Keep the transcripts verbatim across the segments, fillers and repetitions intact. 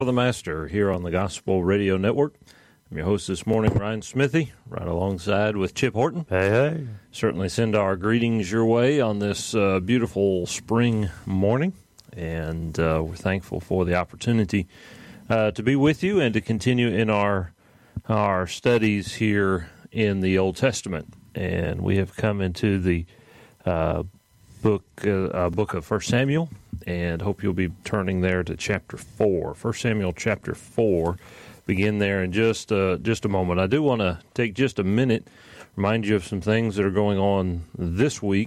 For the Master here on the Gospel Radio Network. I'm your host this morning, Ryan Smithy, right alongside with Chip Horton. Hey, hey. Certainly send our greetings your way on this uh, beautiful spring morning, and uh, we're thankful for the opportunity uh, to be with you and to continue in our our studies here in the Old Testament. And we have come into the uh, book uh, uh, book of First Samuel, and hope you'll be turning there to chapter four. First Samuel chapter four. Begin there in just uh, just a moment. I do want to take just a minute, remind you of some things that are going on this week.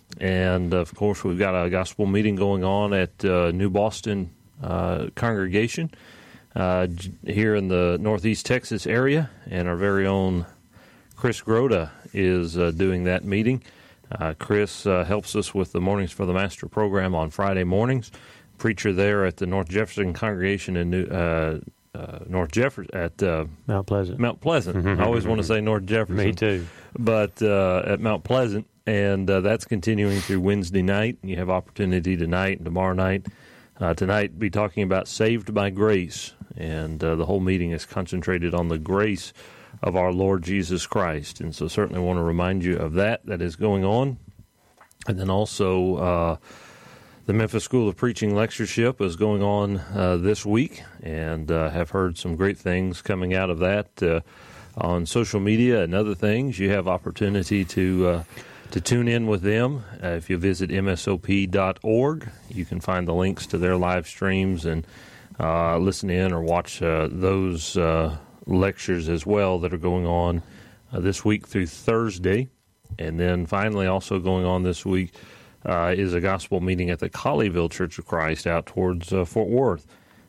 And, of course, we've got a gospel meeting going on at uh, New Boston uh, congregation uh, here in the Northeast Texas area. And our very own Chris Groda is uh, doing that meeting. Uh, Chris uh, helps us with the Mornings for the Master program on Friday mornings. Preacher there at the North Jefferson congregation in New uh, uh, North Jefferson at uh, Mount Pleasant. Mount Pleasant. I always want to say North Jefferson. Me too. But uh, at Mount Pleasant, and uh, that's continuing through Wednesday night. You have opportunity tonight and tomorrow night. Uh, tonight, be talking about Saved by Grace, and uh, the whole meeting is concentrated on the grace of our Lord Jesus Christ. And so certainly want to remind you of that that is going on. And then also uh, the Memphis School of Preaching lectureship is going on uh, this week, and uh, have heard some great things coming out of that uh, on social media and other things. You have opportunity to uh, to tune in with them. Uh, if you visit M S O P dot org, you can find the links to their live streams and uh, listen in or watch uh, those uh lectures as well that are going on uh, this week through Thursday. And then finally also going on this week uh, is a gospel meeting at the Colleyville Church of Christ out towards uh, Fort Worth.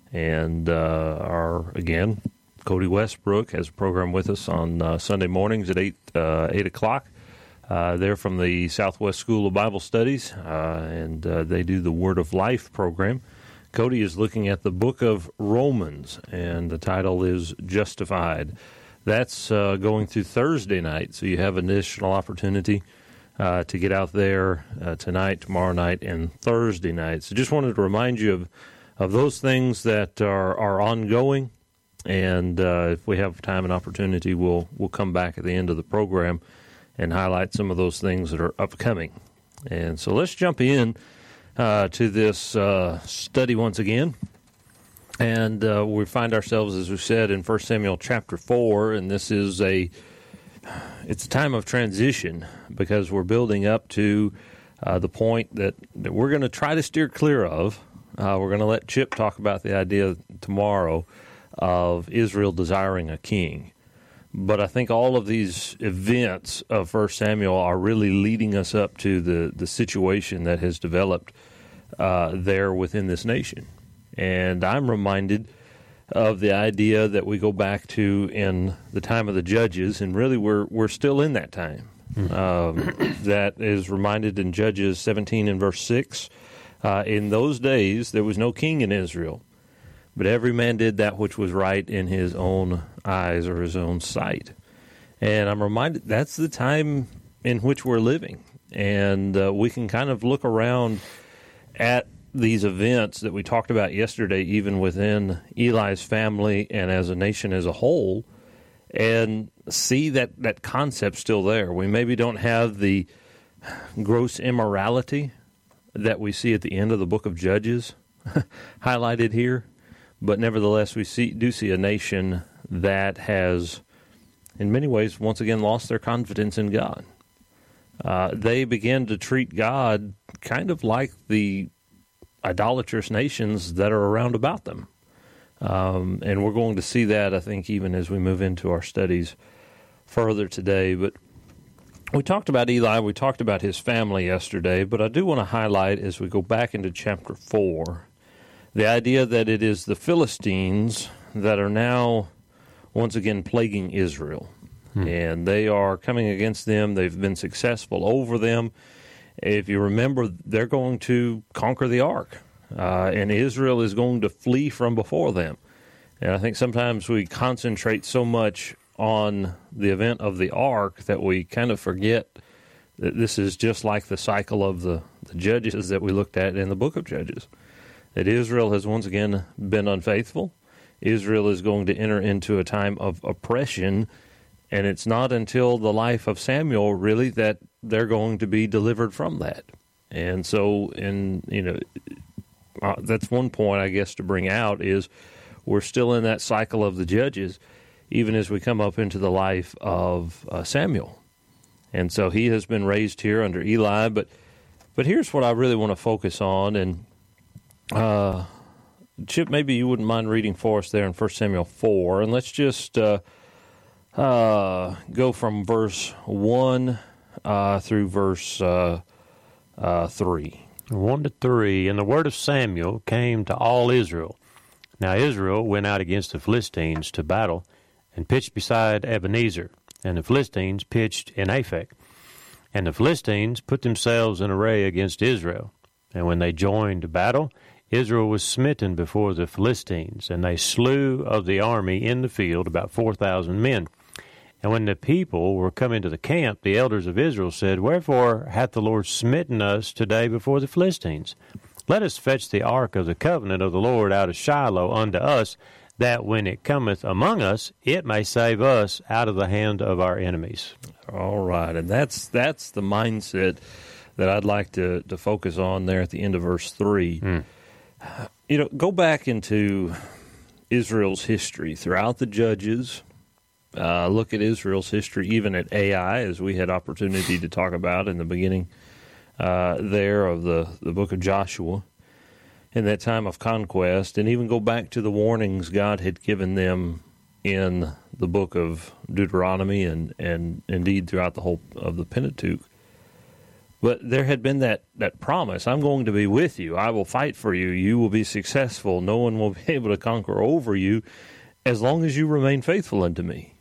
And uh, our, again, Cody Westbrook has a program with us on uh, Sunday mornings at eight, uh, eight o'clock. Uh, they're from the Southwest School of Bible Studies, uh, and uh, they do the Word of Life program. Cody is looking at the book of Romans, and the title is Justified. That's uh, going through Thursday night, so you have additional opportunity uh, to get out there uh, tonight, tomorrow night, and Thursday night. So just wanted to remind you of, of those things that are, are ongoing, and uh, if we have time and opportunity, we'll, we'll come back at the end of the program and highlight some of those things that are upcoming. And so let's jump in Uh, to this uh, study once again, and uh, we find ourselves, as we said, in First Samuel chapter four, and this is a it's a time of transition because we're building up to uh, the point that, that we're going to try to steer clear of. Uh, we're going to let Chip talk about the idea tomorrow of Israel desiring a king. But I think all of these events of First Samuel are really leading us up to the, the situation that has developed uh, there within this nation. And I'm reminded of the idea that we go back to in the time of the Judges, and really we're we're still in that time. Mm-hmm. Um, that is reminded in Judges seventeen and verse six. Uh, in those days there was no king in Israel, but every man did that which was right in his own eyes or his own sight. And I'm reminded that's the time in which we're living. And uh, we can kind of look around at these events that we talked about yesterday, even within Eli's family and as a nation as a whole, and see that, that concept still there. We maybe don't have the gross immorality that we see at the end of the book of Judges highlighted here. But nevertheless, we see do see a nation that has, in many ways, once again lost their confidence in God. Uh, they begin to treat God kind of like the idolatrous nations that are around about them. Um, and we're going to see that, I think, even as we move into our studies further today. But we talked about Eli, we talked about his family yesterday, but I do want to highlight, as we go back into chapter four, the idea that it is the Philistines that are now once again plaguing Israel. Hmm. And they are coming against them. They've been successful over them. If you remember, they're going to conquer the ark. Uh, and Israel is going to flee from before them. And I think sometimes we concentrate so much on the event of the ark that we kind of forget that this is just like the cycle of the, the judges that we looked at in the book of Judges. That Israel has once again been unfaithful. Israel is going to enter into a time of oppression, and it's not until the life of Samuel, really, that they're going to be delivered from that. And so, in you know, uh, that's one point, I guess, to bring out is we're still in that cycle of the judges, even as we come up into the life of uh, Samuel. And so he has been raised here under Eli, but but here's what I really want to focus on, and uh, Chip, maybe you wouldn't mind reading for us there in First Samuel four, and let's just uh, uh, go from verse one uh, through verse uh, uh, three. one to three, and the word of Samuel came to all Israel. Now Israel went out against the Philistines to battle, and pitched beside Ebenezer, and the Philistines pitched in Aphek. And the Philistines put themselves in array against Israel. And when they joined battle, Israel was smitten before the Philistines, and they slew of the army in the field about four thousand men. And when the people were come into the camp, the elders of Israel said, Wherefore hath the Lord smitten us today before the Philistines? Let us fetch the ark of the covenant of the Lord out of Shiloh unto us, that when it cometh among us, it may save us out of the hand of our enemies. All right, and that's that's the mindset that I'd like to, to focus on there at the end of verse three. Mm. You know, go back into Israel's history throughout the Judges. Uh, look at Israel's history, even at Ai, as we had opportunity to talk about in the beginning uh, there of the, the book of Joshua, in that time of conquest, and even go back to the warnings God had given them in the book of Deuteronomy and, and indeed throughout the whole of the Pentateuch. But there had been that, that promise, I'm going to be with you, I will fight for you, you will be successful, no one will be able to conquer over you as long as you remain faithful unto me.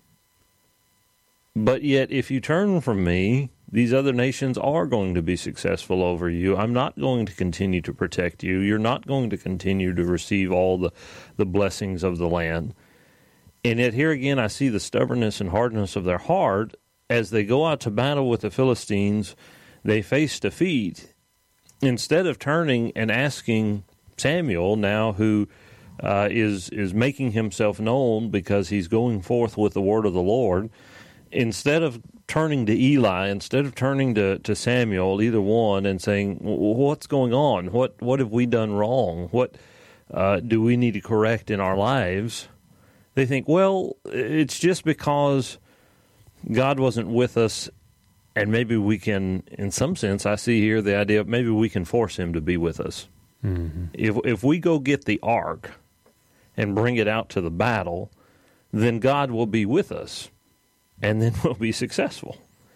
But yet, if you turn from me, these other nations are going to be successful over you. I'm not going to continue to protect you. You're not going to continue to receive all the, the blessings of the land. And yet here again, I see the stubbornness and hardness of their heart. As they go out to battle with the Philistines, they face defeat. Instead of turning and asking Samuel, now who uh, is is making himself known because he's going forth with the word of the Lord, instead of turning to Eli, instead of turning to, to Samuel, either one, and saying, what's going on? What what have we done wrong? What uh, do we need to correct in our lives? They think, well, it's just because God wasn't with us, and maybe we can, in some sense, I see here the idea of maybe we can force him to be with us. Mm-hmm. If if we go get the ark and bring it out to the battle, then God will be with us, and then we'll be successful.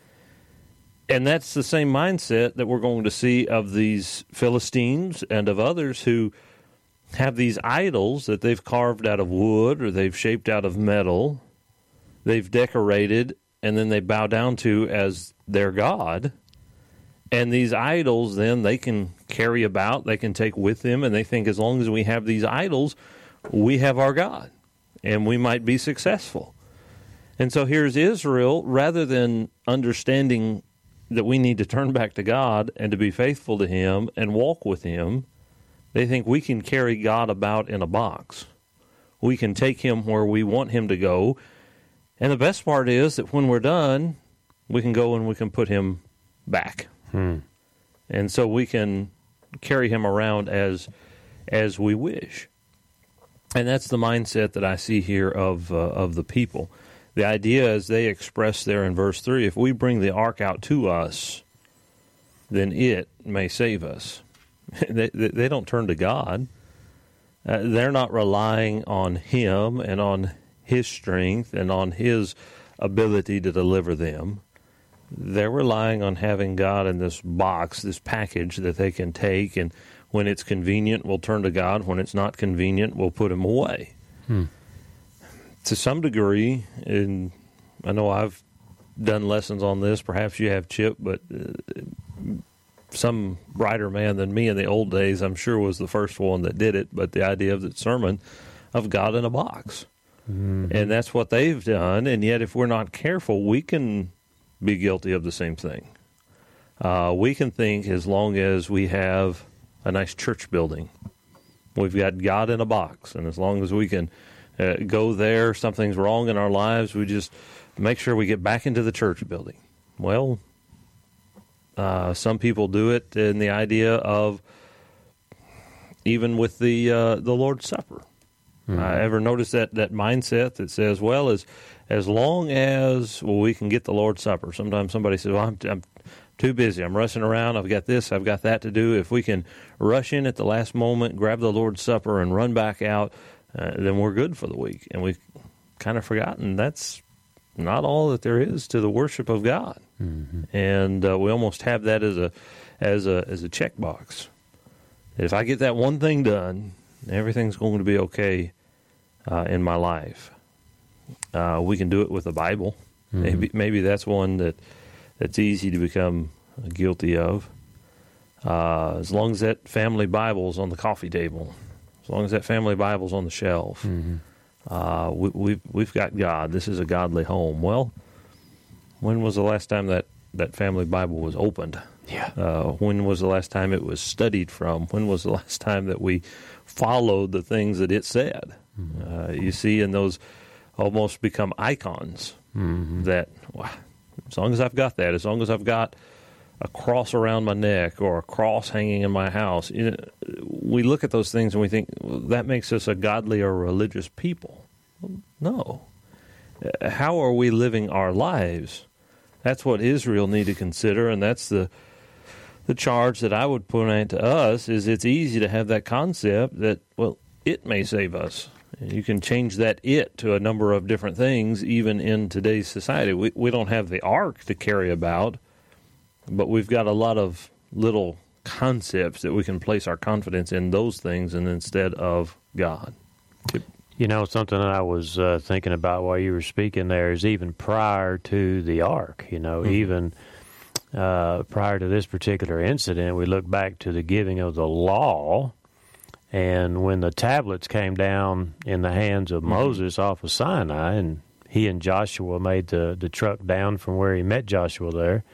And that's the same mindset that we're going to see of these Philistines and of others who have these idols that they've carved out of wood or they've shaped out of metal, they've decorated, and then they bow down to as their God. And these idols, then, they can carry about, they can take with them, and they think as long as we have these idols, we have our God, and we might be successful. And so here's Israel, rather than understanding that we need to turn back to God and to be faithful to him and walk with him, they think we can carry God about in a box. We can take him where we want him to go. And the best part is that when we're done, we can go and we can put him back. Hmm. And so we can carry him around as as we wish. And that's the mindset that I see here of uh, of the people. The idea, as they express there in verse three, if we bring the ark out to us, then it may save us. they, they don't turn to God. Uh, they're not relying on him and on his strength and on his ability to deliver them. They're relying on having God in this box, this package that they can take, and when it's convenient, we'll turn to God. When it's not convenient, we'll put him away. Hmm. To some degree, and I know I've done lessons on this, perhaps you have, Chip, but uh, some brighter man than me in the old days, I'm sure, was the first one that did it, but the idea of the sermon of God in a box. Mm-hmm. And that's what they've done, and yet if we're not careful, we can be guilty of the same thing. Uh, we can think as long as we have a nice church building, we've got God in a box, and as long as we can uh, go there, something's wrong in our lives, we just make sure we get back into the church building. Well, uh, some people do it in the idea of even with the uh, the Lord's Supper. Mm-hmm. I ever notice that, that mindset that says, well, as as long as well, we can get the Lord's Supper. Sometimes somebody says, well, I'm, I'm too busy. I'm rushing around. I've got this. I've got that to do. If we can rush in at the last moment, grab the Lord's Supper, and run back out, uh, then we're good for the week. And we've kind of forgotten that's not all that there is to the worship of God. Mm-hmm. And uh, we almost have that as a as a as a checkbox. If I get that one thing done, everything's going to be okay uh, in my life. Uh, we can do it with the Bible. Mm-hmm. Maybe maybe that's one that that's easy to become guilty of. Uh, as long as that family Bible's on the coffee table, as long as that family Bible's on the shelf, mm-hmm. uh, we, we've we've got God. This is a godly home. Well, when was the last time that, that family Bible was opened? Yeah. Uh, when was the last time it was studied from? When was the last time that we followed the things that it said? Mm-hmm. Uh, you see, and those almost become icons mm-hmm. that, well, as long as I've got that, as long as I've got a cross around my neck or a cross hanging in my house, you know, we look at those things and we think, well, that makes us a godly or religious people. Well, no. How are we living our lives? That's what Israel need to consider, and that's the the charge that I would point to us, is it's easy to have that concept that, well, it may save us. You can change that it to a number of different things, even in today's society. We we don't have the ark to carry about, but we've got a lot of little concepts that we can place our confidence in those things and instead of God. You know, something that I was uh, thinking about while you were speaking there is even prior to the ark, you know, mm-hmm. even uh, prior to this particular incident, we look back to the giving of the law, and when the tablets came down in the hands of mm-hmm. Moses off of Sinai, and he and Joshua made the, the truck down from where he met Joshua there,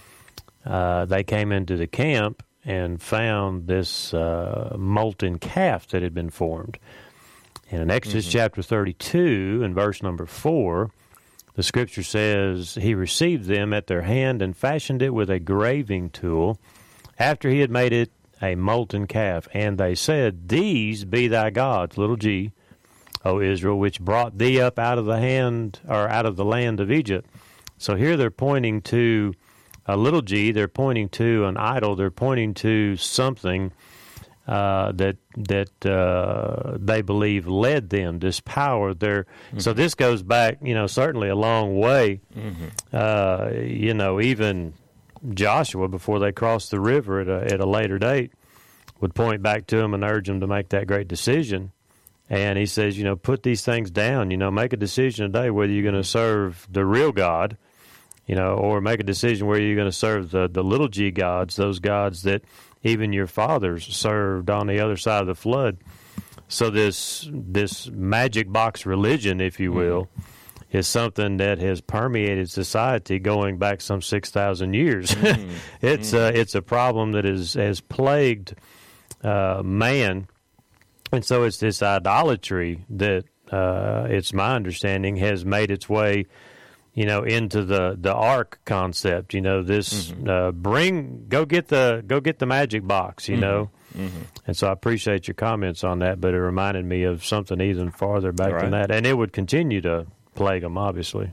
uh, they came into the camp and found this uh, molten calf that had been formed. And in Exodus mm-hmm. chapter thirty-two, in verse number four, the scripture says, he received them at their hand and fashioned it with a graving tool after he had made it a molten calf. And they said, these be thy gods, little g, O Israel, which brought thee up out of the hand, or out of the land of Egypt. So here they're pointing to a little g, they're pointing to an idol, they're pointing to something Uh, that that uh, they believe led them, this power. There, mm-hmm. So this goes back, you know, certainly a long way. Mm-hmm. Uh, you know, even Joshua, before they crossed the river at a, at a later date, would point back to them and urge them to make that great decision. And he says, you know, put these things down. You know, make a decision today whether you're going to serve the real God, you know, or make a decision whether you're going to serve the the little g gods, those gods that even your fathers served on the other side of the flood. So this this magic box religion, if you will, mm-hmm. is something that has permeated society going back some six thousand years. Mm-hmm. it's mm-hmm. Uh, it's a problem that is, has plagued uh, man. And so it's this idolatry that, uh, it's my understanding, has made its way, you know, into the, the ark concept. You know, this mm-hmm. uh, bring go get the go get the magic box. You mm-hmm. know, mm-hmm. and so I appreciate your comments on that. But it reminded me of something even farther back right. than that, and it would continue to plague them, obviously.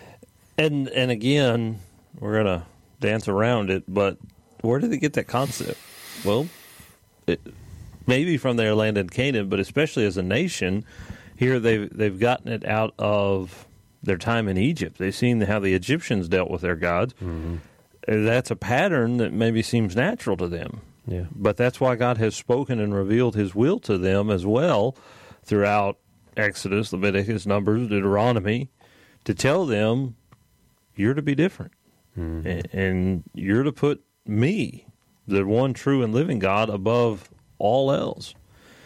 And and again, we're gonna dance around it. But where did they get that concept? Well, it, maybe from their land in Canaan, but especially as a nation, here they've they've gotten it out of their time in Egypt. They've seen how the Egyptians dealt with their gods. Mm-hmm. That's a pattern that maybe seems natural to them. Yeah. But that's why God has spoken and revealed his will to them as well throughout Exodus, Leviticus, Numbers, Deuteronomy, to tell them, you're to be different. Mm-hmm. And, and you're to put me, the one true and living God, above all else.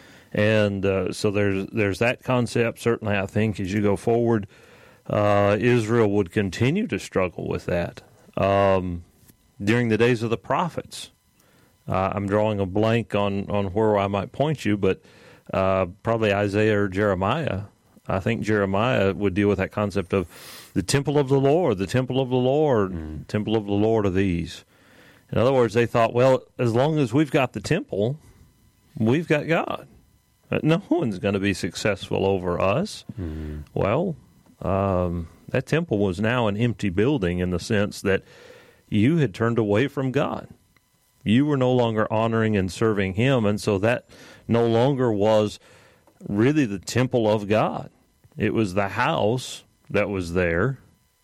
And uh, so there's there's that concept. Certainly, I think, as you go forward, Uh, Israel would continue to struggle with that. Um, during the days of the prophets, uh, I'm drawing a blank on, on where I might point you, but uh, probably Isaiah or Jeremiah, I think Jeremiah would deal with that concept of the temple of the Lord, the temple of the Lord, mm. temple of the Lord are these. In other words, they thought, well, as long as we've got the temple, we've got God. No one's going to be successful over us. Mm. Well, um, that temple was now an empty building in the sense that you had turned away from God. You were no longer honoring and serving Him, and so that no longer was really the temple of God. It was the house that was there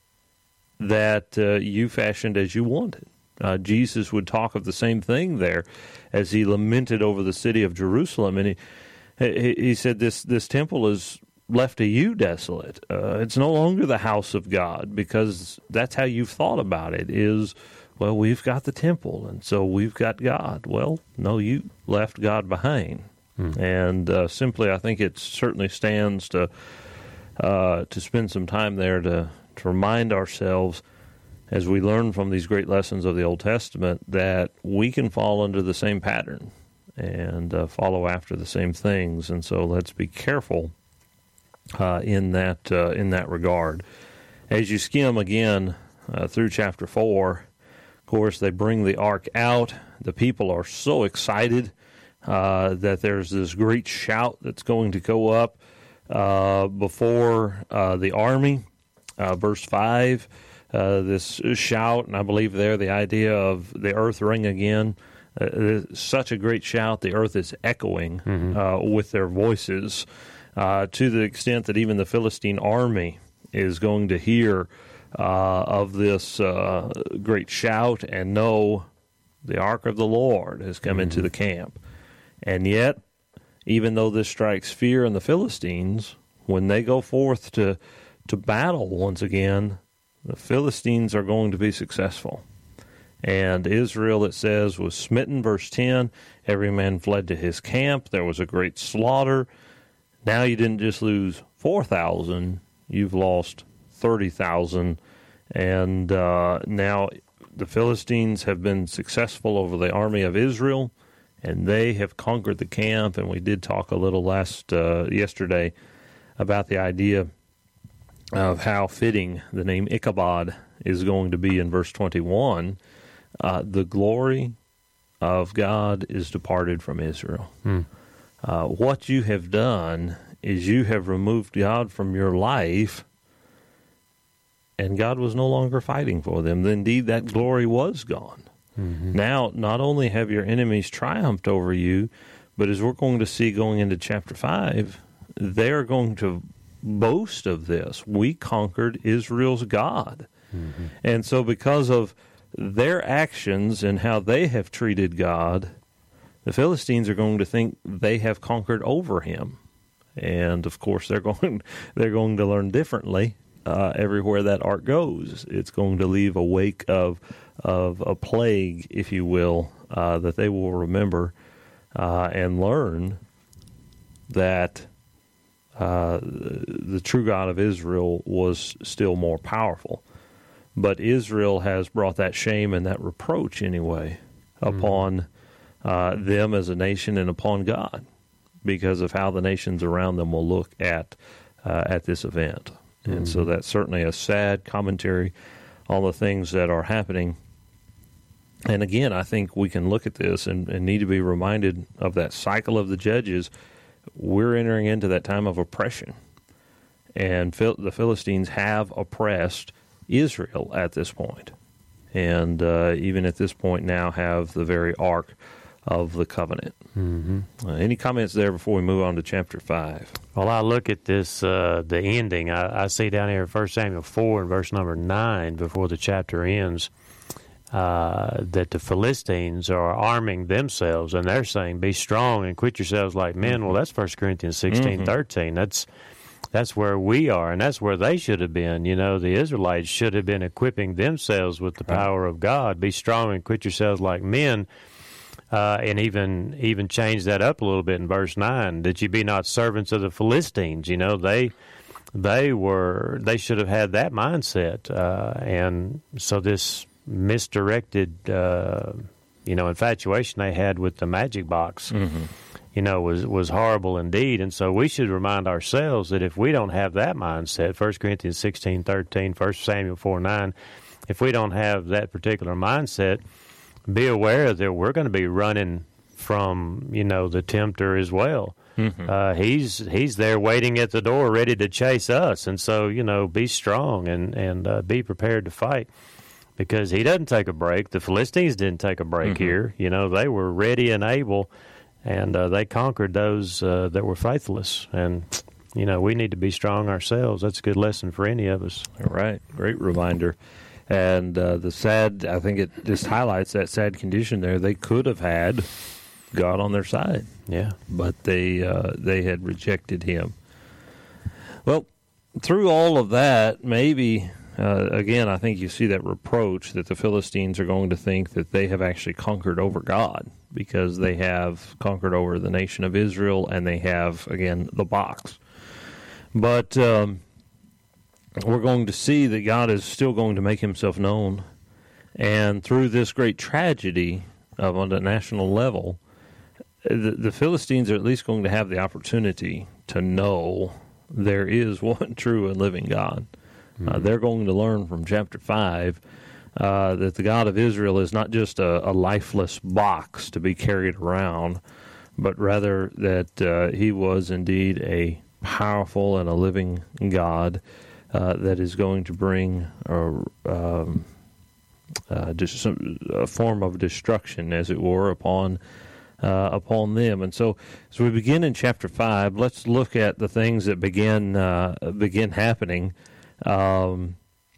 that uh, you fashioned as you wanted. Uh, Jesus would talk of the same thing there as He lamented over the city of Jerusalem, and He he, he said, this, this temple is left to you desolate. Uh, it's no longer the house of God, because that's how you've thought about it, is, well, we've got the temple, and so we've got God. Well, no, you left God behind. Hmm. And uh, simply, I think it certainly stands to uh, to spend some time there to, to remind ourselves, as we learn from these great lessons of the Old Testament, that we can fall under the same pattern and uh, follow after the same things. And so let's be careful uh, in that uh, in that regard. As you skim again uh, through chapter four, of course, they bring the ark out. The people are so excited uh, that there's this great shout that's going to go up uh, before uh, the army. Uh, verse five, uh, this shout, and I believe there the idea of the earth ring again. Uh, such a great shout, the earth is echoing mm-hmm. uh, with their voices, uh, to the extent that even the Philistine army is going to hear uh, of this uh, great shout and know the ark of the Lord has come mm-hmm. into the camp. And yet, even though this strikes fear in the Philistines, when they go forth to, to battle once again, the Philistines are going to be successful. And Israel, it says, was smitten, verse ten. Every man fled to his camp. There was a great slaughter. Now you didn't just lose four thousand, you've lost thirty thousand. And uh, now the Philistines have been successful over the army of Israel, and they have conquered the camp. And we did talk a little last uh, yesterday about the idea of how fitting the name Ichabod is going to be in verse twenty-one. Uh, the glory of God is departed from Israel. Hmm. Uh, what you have done is you have removed God from your life, and God was no longer fighting for them. Indeed, that glory was gone. Mm-hmm. Now, not only have your enemies triumphed over you, but as we're going to see going into chapter five, they're going to boast of this. We conquered Israel's God. Mm-hmm. And so because of their actions and how they have treated God, the Philistines are going to think they have conquered over Him. And of course, they're going they're going to learn differently uh, everywhere that ark goes. It's going to leave a wake of of a plague, if you will, uh, that they will remember uh, and learn that uh, the true God of Israel was still more powerful. But Israel has brought that shame and that reproach, anyway, mm-hmm. upon uh, them as a nation and upon God, because of how the nations around them will look at uh, at this event. Mm-hmm. And so that's certainly a sad commentary on the things that are happening. And again, I think we can look at this and, and need to be reminded of that cycle of the judges. We're entering into that time of oppression, and Phil- the Philistines have oppressed Israel at this point, and uh, even at this point now have the very ark of the covenant. Mm-hmm. Uh, any comments there before we move on to chapter five? Well, I look at this, uh, the ending. I, I see down here in First Samuel four and verse number nine, before the chapter ends, uh, that the Philistines are arming themselves, and they're saying, be strong and quit yourselves like men. Mm-hmm. Well, that's First Corinthians sixteen, mm-hmm. thirteen. That's That's where we are, and that's where they should have been. You know, the Israelites should have been equipping themselves with the power of God. Be strong and quit yourselves like men, uh, and even even change that up a little bit in verse nine, that you be not servants of the Philistines. You know, they they were they should have had that mindset, uh, and so this misdirected, uh, you know, infatuation they had with the magic box. Mm-hmm. you know, was, was horrible indeed. And so we should remind ourselves that if we don't have that mindset, First Corinthians sixteen thirteen, First Samuel four nine, if we don't have that particular mindset, be aware that we're going to be running from, you know, the tempter as well. Mm-hmm. Uh, he's he's there waiting at the door, ready to chase us. And so, you know, be strong and, and uh, be prepared to fight, because he doesn't take a break. The Philistines didn't take a break mm-hmm. here. You know, they were ready and able, and uh, they conquered those uh, that were faithless. And, you know, we need to be strong ourselves. That's a good lesson for any of us. All right. Great reminder. And uh, the sad, I think it just highlights that sad condition there. They could have had God on their side. Yeah. But they uh, they had rejected him. Well, through all of that, maybe, uh, again, I think you see that reproach that the Philistines are going to think that they have actually conquered over God, because they have conquered over the nation of Israel, and they have, again, the box. But um, we're going to see that God is still going to make himself known. And through this great tragedy of on a national level, the, the Philistines are at least going to have the opportunity to know there is one true and living God. Mm-hmm. Uh, they're going to learn from chapter five uh, that the God of Israel is not just a, a lifeless box to be carried around, but rather that uh, he was indeed a powerful and a living God uh, that is going to bring a, um, uh, just some, a form of destruction, as it were, upon Uh, upon them. And so as we begin in chapter five, let's look at the things that begin uh, begin happening. Um,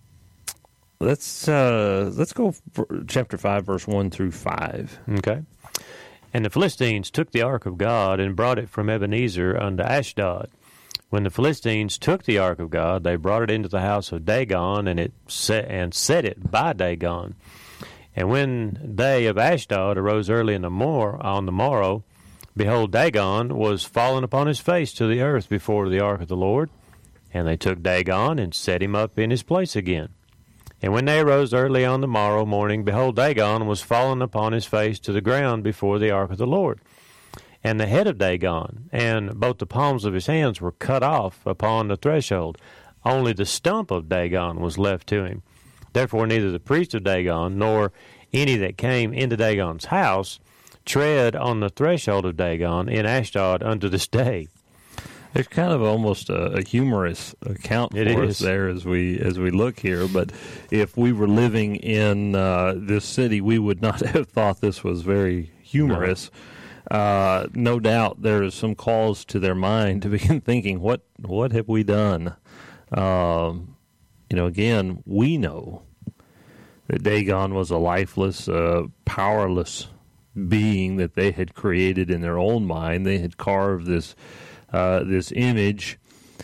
let's uh, let's go for chapter five, verse one through five. Okay. And the Philistines took the ark of God and brought it from Ebenezer unto Ashdod. When the Philistines took the ark of God, they brought it into the house of Dagon, and it set and set it by Dagon. And when they of Ashdod arose early in the mor- on the morrow, behold, Dagon was fallen upon his face to the earth before the ark of the Lord. And they took Dagon and set him up in his place again. And when they arose early on the morrow morning, behold, Dagon was fallen upon his face to the ground before the ark of the Lord. And the head of Dagon and both the palms of his hands were cut off upon the threshold. Only the stump of Dagon was left to him. Therefore, neither the priest of Dagon nor any that came into Dagon's house tread on the threshold of Dagon in Ashdod unto this day. There's kind of almost a, a humorous account for it us is. there as we as we look here. But if we were living in uh, this city, we would not have thought this was very humorous. No. Uh, no doubt there is some cause to their mind to begin thinking, what what have we done? Um, you know, again, we know that Dagon was a lifeless, uh, powerless being that they had created in their own mind. They had carved this uh, this image,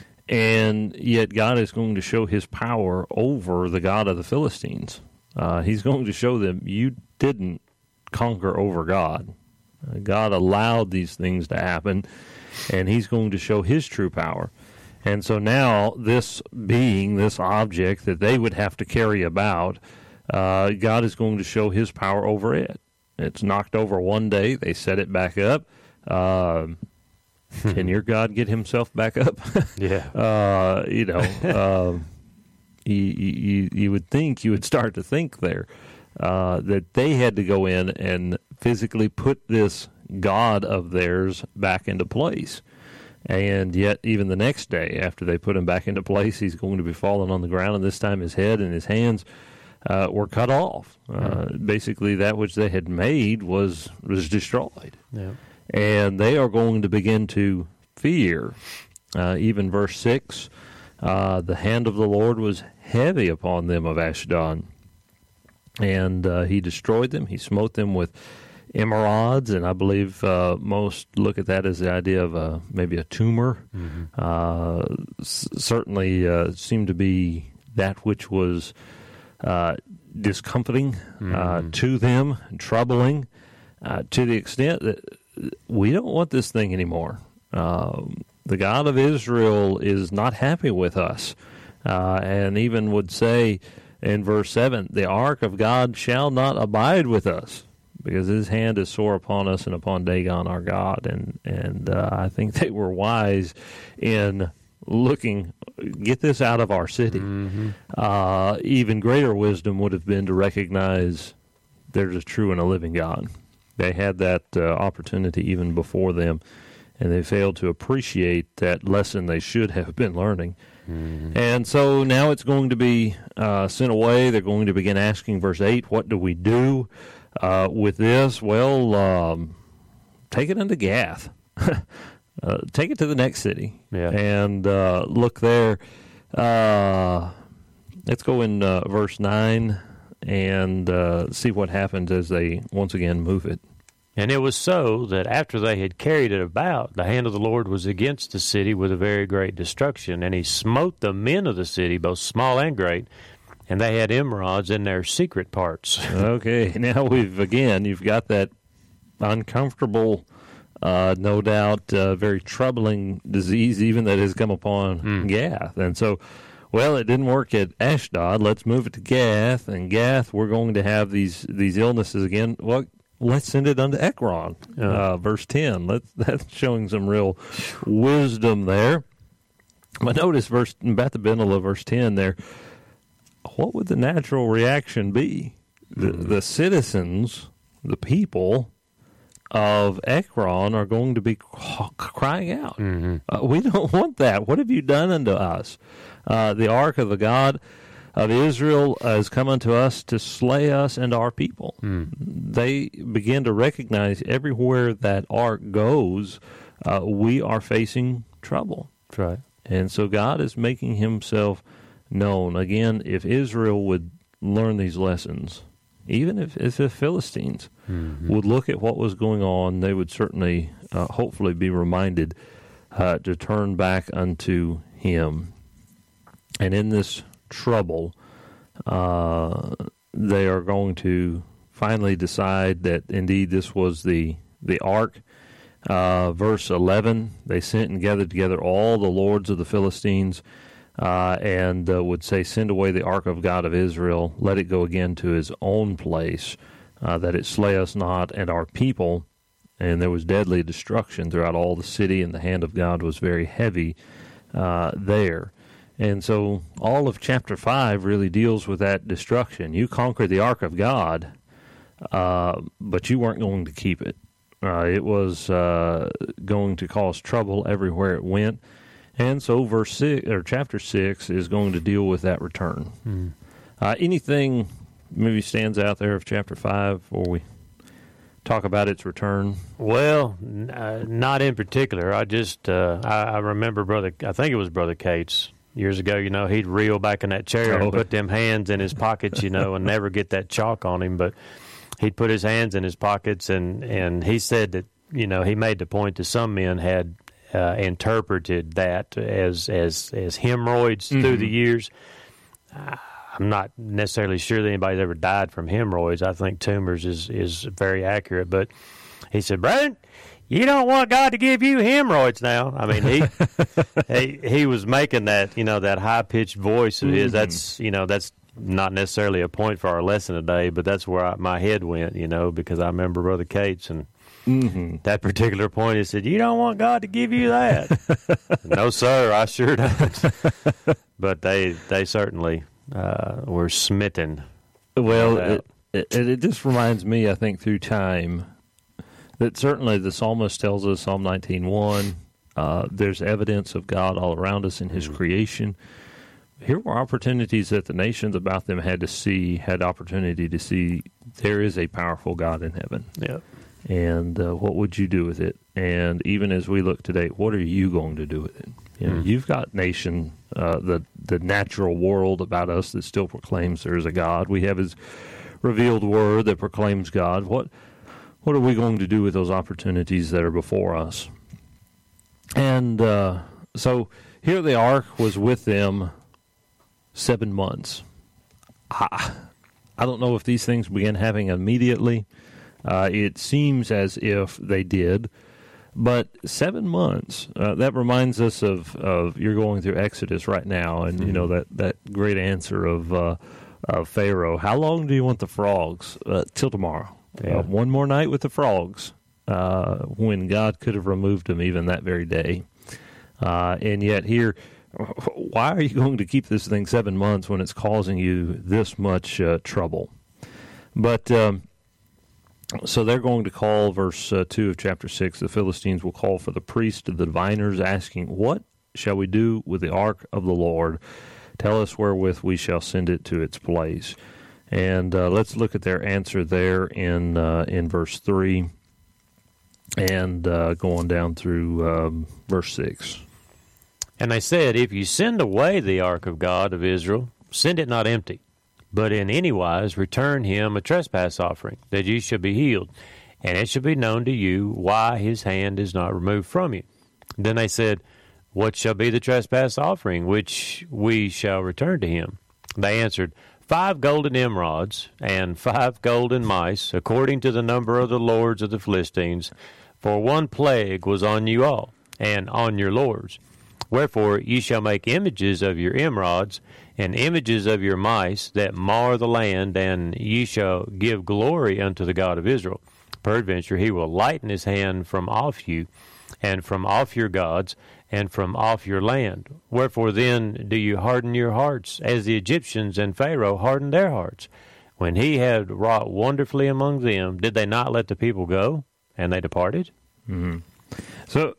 and yet God is going to show his power over the God of the Philistines. Uh, he's going to show them, you didn't conquer over God. Uh, God allowed these things to happen, and he's going to show his true power. And so now this being, this object that they would have to carry about, uh, God is going to show his power over it. It's knocked over one day. They set it back up. Uh, can your God get himself back up? Yeah. Uh, you know, uh, you, you, you would think, you would start to think there uh, that they had to go in and physically put this God of theirs back into place. And yet, even the next day, after they put him back into place, he's going to be falling on the ground, and this time his head and his hands uh, were cut off. Uh, mm. Basically, that which they had made was was destroyed. Yeah. And they are going to begin to fear. Uh, even verse six, uh, the hand of the Lord was heavy upon them of Ashdod, and uh, he destroyed them. He smote them with emerods, and I believe uh, most look at that as the idea of a, maybe a tumor. Mm-hmm. Uh, s- certainly uh, seemed to be that which was uh, discomforting mm-hmm. uh, to them, troubling, uh, to the extent that we don't want this thing anymore. Uh, the God of Israel is not happy with us, uh, and even would say in verse seven, the ark of God shall not abide with us, because his hand is sore upon us and upon Dagon our God. And, and uh, I think they were wise in looking, get this out of our city. Mm-hmm. Uh, even greater wisdom would have been to recognize there's a true and a living God. They had that uh, opportunity even before them, and they failed to appreciate that lesson they should have been learning. Mm-hmm. And so now it's going to be uh, sent away. They're going to begin asking, verse eight, what do we do uh, with this? Well, um, take it unto Gath. uh, take it to the next city. Yeah. And uh, look there. Uh, let's go in uh, verse nine and uh, see what happens as they once again move it. And it was so that after they had carried it about, the hand of the Lord was against the city with a very great destruction. And he smote the men of the city, both small and great, and they had emerods in their secret parts. Okay, now we've, again, you've got that uncomfortable, uh, no doubt, uh, very troubling disease even that has come upon mm. Gath. And so, well, it didn't work at Ashdod. Let's move it to Gath. And Gath, we're going to have these, these illnesses again. What? Let's send it unto Ekron, uh, verse ten. Let's, that's showing some real wisdom there. But notice verse about the middle of verse ten there. What would the natural reaction be? The, mm-hmm. the citizens, the people of Ekron are going to be crying out. Mm-hmm. Uh, we don't want that. What have you done unto us? Uh, the ark of the God of Israel has come unto us to slay us and our people. Mm. They begin to recognize everywhere that ark goes, uh, we are facing trouble. That's right. And so God is making himself known. Again, if Israel would learn these lessons, even if, if the Philistines mm-hmm. would look at what was going on, they would certainly, uh, hopefully, be reminded uh, to turn back unto him. And in this trouble, uh, they are going to finally decide that indeed this was the the ark. Uh, verse eleven, they sent and gathered together all the lords of the Philistines uh, and uh, would say, send away the ark of God of Israel, let it go again to his own place, uh, that it slay us not and our people. And there was deadly destruction throughout all the city, and the hand of God was very heavy uh, there. And so all of chapter five really deals with that destruction. You conquered the ark of God, uh, but you weren't going to keep it. Uh, it was uh, going to cause trouble everywhere it went. And so verse six, or chapter six is going to deal with that return. Mm. Uh, anything maybe stands out there of chapter five before we talk about its return? Well, uh, not in particular. I just, uh, I, I remember Brother, I think it was Brother Cates, years ago, you know, he'd reel back in that chair oh. and put them hands in his pockets, you know, and never get that chalk on him. But he'd put his hands in his pockets, and, and he said that, you know, he made the point that some men had uh, interpreted that as as, as hemorrhoids mm-hmm. through the years. Uh, I'm not necessarily sure that anybody's ever died from hemorrhoids. I think tumors is, is very accurate. But he said, Brad, you don't want God to give you hemorrhoids now. I mean, he he, he was making that, you know, that high-pitched voice of his. Mm-hmm. That's, you know, that's not necessarily a point for our lesson today, but that's where I, my head went, you know, because I remember Brother Cates and mm-hmm. that particular point. He said, you don't want God to give you that. No, sir, I sure don't. But they, they certainly uh, were smitten. Well, it, it, it just reminds me, I think, through time, that certainly the psalmist tells us, Psalm nineteen one, uh, there's evidence of God all around us in his mm-hmm. creation. Here were opportunities that the nations about them had to see, had opportunity to see there is a powerful God in heaven. Yeah. And uh, what would you do with it? And even as we look today, what are you going to do with it? You know, mm. You've got nation, uh, the the natural world about us that still proclaims there is a God. We have his revealed word that proclaims God. What What are we going to do with those opportunities that are before us? And uh, so here the ark was with them seven months. I, I don't know if these things began happening immediately. Uh, it seems as if they did. But seven months, uh, that reminds us of, of you're going through Exodus right now, and, mm-hmm. you know, that, that great answer of, uh, of Pharaoh. How long do you want the frogs? Uh, till tomorrow. Yeah. Uh, one more night with the frogs, uh, when God could have removed them even that very day. Uh, and yet here, why are you going to keep this thing seven months when it's causing you this much uh, trouble? But um, so they're going to call, verse uh, two of chapter six, the Philistines will call for the priest of the diviners, asking, "What shall we do with the ark of the Lord? Tell us wherewith we shall send it to its place." And uh, let's look at their answer there in uh, in verse three and uh, going down through um, verse six. And they said, "If you send away the ark of God of Israel, send it not empty, but in any wise return him a trespass offering, that ye shall be healed. And it shall be known to you why his hand is not removed from you." Then they said, "What shall be the trespass offering which we shall return to him?" They answered, "Five golden emerods and five golden mice, according to the number of the lords of the Philistines. For one plague was on you all, and on your lords. Wherefore ye shall make images of your emerods, and images of your mice that mar the land, and ye shall give glory unto the God of Israel. Peradventure he will lighten his hand from off you, and from off your gods, and from off your land. Wherefore then do you harden your hearts, as the Egyptians and Pharaoh hardened their hearts? When he had wrought wonderfully among them, did they not let the people go? And they departed?" Mm-hmm. So,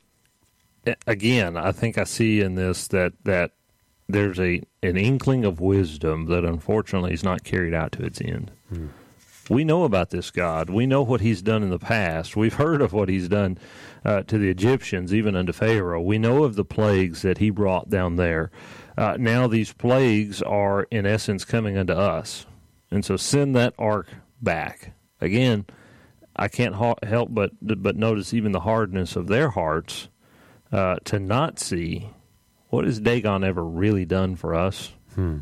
again, I think I see in this that, that there's a an inkling of wisdom that unfortunately is not carried out to its end. Mm. We know about this God. We know what he's done in the past. We've heard of what he's done uh, to the Egyptians, even unto Pharaoh. We know of the plagues that he brought down there. Uh, now these plagues are, in essence, coming unto us. And so send that ark back. Again, I can't ha- help but but notice even the hardness of their hearts uh, to not see, what has Dagon ever really done for us? Hmm.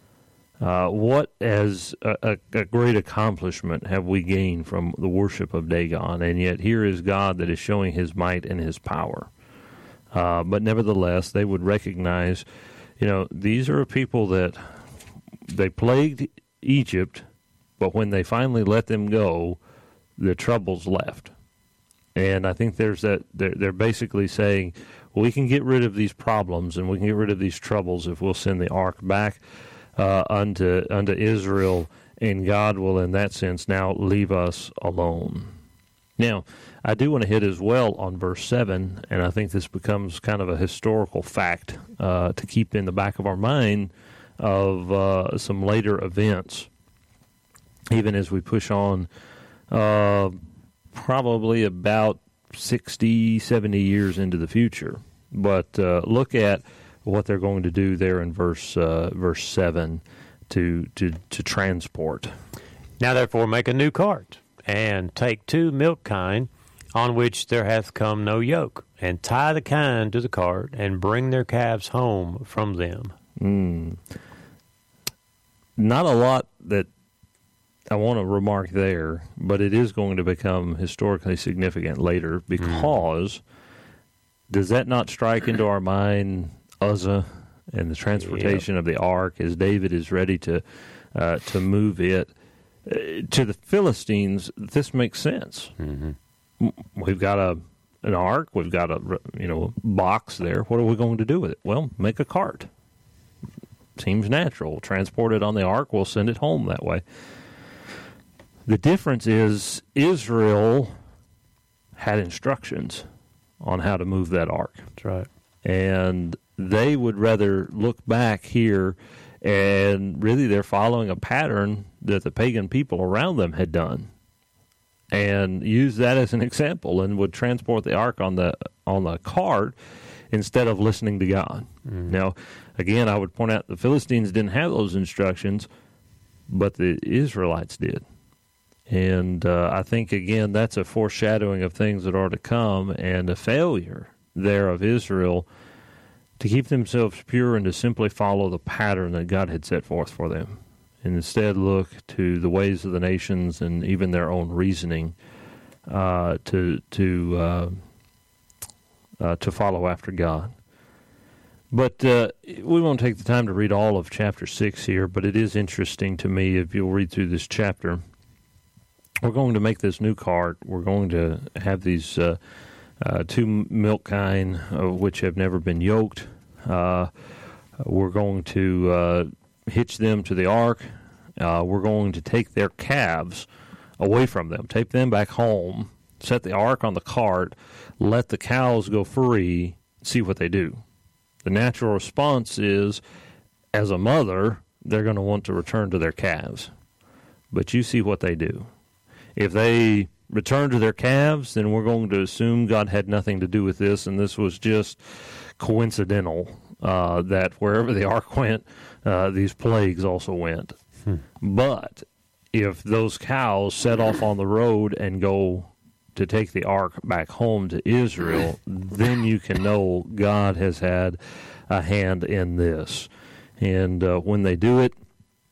Uh, what as a, a, a great accomplishment have we gained from the worship of Dagon? And yet here is God that is showing his might and his power. Uh, but nevertheless, they would recognize, you know, these are a people that they plagued Egypt, but when they finally let them go, the troubles left. And I think there's that, they're, they're basically saying, well, we can get rid of these problems and we can get rid of these troubles if we'll send the ark back uh, unto unto Israel, and God will, in that sense, now leave us alone. Now, I do want to hit as well on verse seven, and I think this becomes kind of a historical fact uh, to keep in the back of our mind of uh, some later events, even as we push on uh, probably about sixty, seventy years into the future. But uh, look at what they're going to do there in verse uh, verse seven to, to, to transport. "Now therefore make a new cart, and take two milk kine, on which there hath come no yoke, and tie the kine to the cart, and bring their calves home from them." Mm. Not a lot that I want to remark there, but it is going to become historically significant later, because mm. does that not strike into our mind Uzzah and the transportation yep. of the ark as David is ready to uh, to move it? Uh, to the Philistines, this makes sense. Mm-hmm. We've got a an ark, we've got a you know box there. What are we going to do with it? Well, make a cart. Seems natural. Transport it on the ark. We'll send it home that way. The difference is Israel had instructions on how to move that ark. That's right. And they would rather look back here, and really they're following a pattern that the pagan people around them had done, and use that as an example, and would transport the ark on the on the cart instead of listening to God. Mm-hmm. Now, again, I would point out the Philistines didn't have those instructions, but the Israelites did. And uh, I think, again, that's a foreshadowing of things that are to come, and a failure there of Israel to keep themselves pure and to simply follow the pattern that God had set forth for them, and instead look to the ways of the nations and even their own reasoning uh, to to uh, uh, to follow after God. But uh, we won't take the time to read all of chapter six here, but it is interesting to me, if you'll read through this chapter, we're going to make this new cart. We're going to have these uh, uh, two milk kine, uh, which have never been yoked. Uh, we're going to uh, hitch them to the ark. Uh, we're going to take their calves away from them, take them back home, set the ark on the cart, let the cows go free, see what they do. The natural response is, as a mother, they're going to want to return to their calves. But you see what they do. If they return to their calves, then we're going to assume God had nothing to do with this, and this was just coincidental, uh, that wherever the ark went, uh, these plagues also went. Hmm. But if those cows set off on the road and go to take the ark back home to Israel, then you can know God has had a hand in this. And uh, when they do it,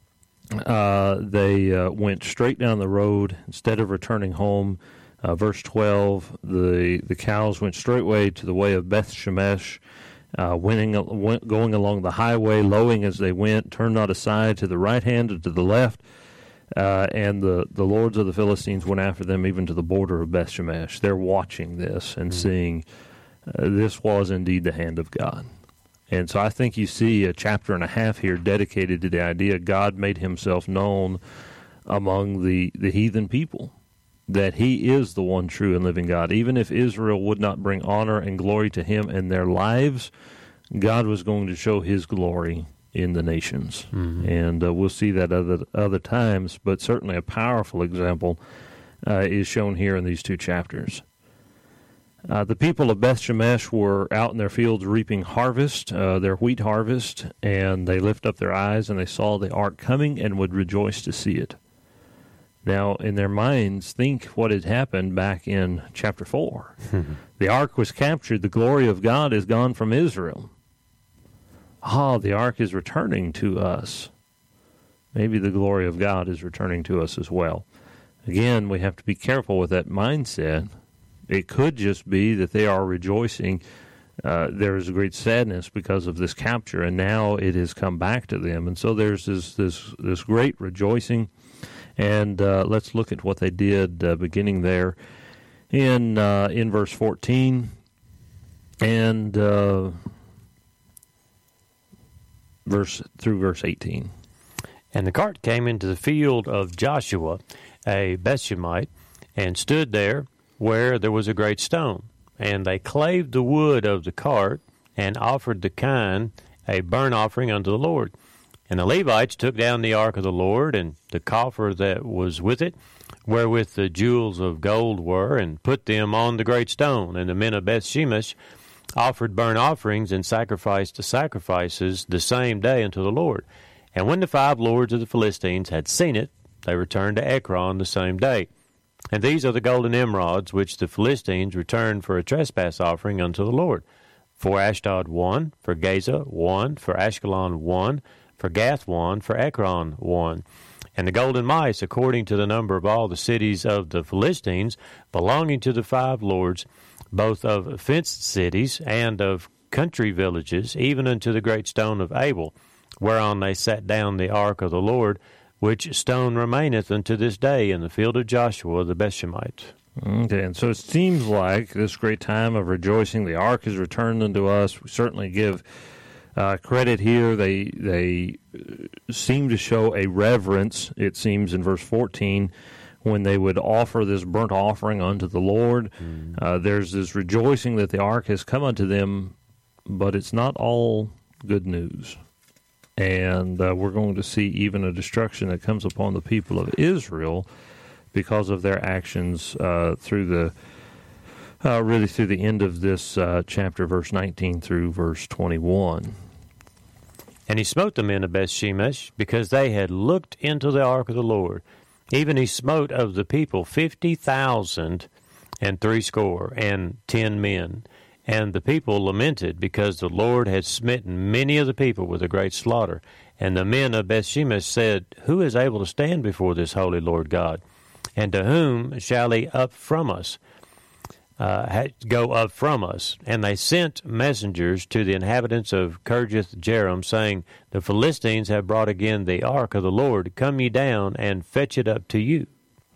uh, they uh, went straight down the road instead of returning home. Uh, verse twelve, the, the cows went straightway to the way of Beth Shemesh, uh, winning, went, going along the highway, lowing as they went, turned not aside to the right hand or to the left. Uh, and the, the lords of the Philistines went after them even to the border of Beth Shemesh. They're watching this and mm-hmm. seeing uh, this was indeed the hand of God. And so I think you see a chapter and a half here dedicated to the idea God made himself known among the, the heathen people, that he is the one true and living God. Even if Israel would not bring honor and glory to him in their lives, God was going to show his glory in the nations. Mm-hmm. And uh, we'll see that other other times, but certainly a powerful example uh, is shown here in these two chapters. Uh, the people of Beth Shemesh were out in their fields reaping harvest, uh, their wheat harvest, and they lift up their eyes and they saw the ark coming and would rejoice to see it. Now, in their minds, think what had happened back in chapter four. The ark was captured. The glory of God is gone from Israel. Ah, the ark is returning to us. Maybe the glory of God is returning to us as well. Again, we have to be careful with that mindset. It could just be that they are rejoicing. Uh, there is a great sadness because of this capture, and now it has come back to them. And so there's this this, this great rejoicing. And uh, let's look at what they did uh, beginning there in uh, in verse fourteen and uh, verse through verse eighteen. And the cart came into the field of Joshua, a Bethshemite, and stood there where there was a great stone. And they clave the wood of the cart, and offered the kine a burnt offering unto the Lord. And the Levites took down the ark of the Lord, and the coffer that was with it, wherewith the jewels of gold were, and put them on the great stone. And the men of Beth Shemesh offered burnt offerings and sacrificed sacrifices the same day unto the Lord. And when the five lords of the Philistines had seen it, they returned to Ekron the same day. And these are the golden emerods which the Philistines returned for a trespass offering unto the Lord. For Ashdod one, for Gaza one, for Ashkelon one, for Gath one, for Ekron one. And the golden mice, according to the number of all the cities of the Philistines, belonging to the five lords, both of fenced cities and of country villages, even unto the great stone of Abel, whereon they set down the ark of the Lord, which stone remaineth unto this day in the field of Joshua the Bethshemite. Okay, and so it seems like this great time of rejoicing, the ark is returned unto us. We certainly give uh, credit here. They they seem to show a reverence, it seems, in verse fourteen, when they would offer this burnt offering unto the Lord. Mm. Uh, there's this rejoicing that the ark has come unto them, but it's not all good news. And uh, we're going to see even a destruction that comes upon the people of Israel because of their actions uh, through the, uh, really through the end of this uh, chapter, verse nineteen through verse twenty-one. And he smote the men of Beth Shemesh, because they had looked into the ark of the Lord. Even he smote of the people fifty thousand and threescore and ten men. And the people lamented, because the Lord had smitten many of the people with a great slaughter. And the men of Beth Shemesh said, Who is able to stand before this holy Lord God? And to whom shall he up from us, uh, go up from us? And they sent messengers to the inhabitants of Kirjath-jearim, saying, The Philistines have brought again the ark of the Lord. Come ye down and fetch it up to you.